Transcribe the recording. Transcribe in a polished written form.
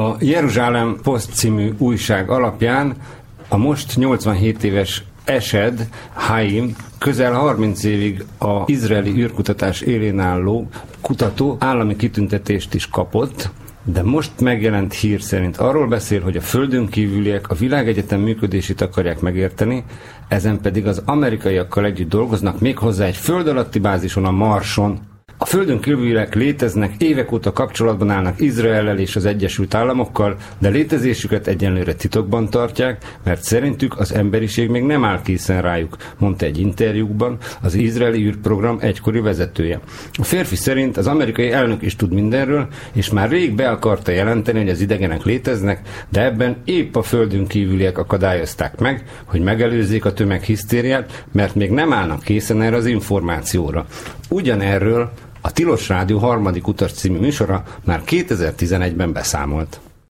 A Jeruzsálem Post című újság alapján a most 87 éves Esed Haim közel 30 évig az izraeli űrkutatás élén álló kutató állami kitüntetést is kapott, de most megjelent hír szerint arról beszél, hogy a Földön kívüliek a világegyetem működését akarják megérteni, ezen pedig az amerikaiakkal együtt dolgoznak, méghozzá egy föld alatti bázison, a Marson. A Földön kívüliek léteznek, évek óta kapcsolatban állnak Izraellel és az Egyesült Államokkal, de létezésüket egyenlőre titokban tartják, mert szerintük az emberiség még nem áll készen rájuk, mondta egy interjúkban az izraeli űrprogram egykori vezetője. A férfi szerint az amerikai elnök is tud mindenről, és már rég be akarta jelenteni, hogy az idegenek léteznek, de ebben épp a Földön kívüliek akadályozták meg, hogy megelőzzék a tömeghisztériát, mert még nem állnak készen erre az információra. Ugyanerről a Tilos Rádió harmadik utas című műsora már 2011-ben beszámolt.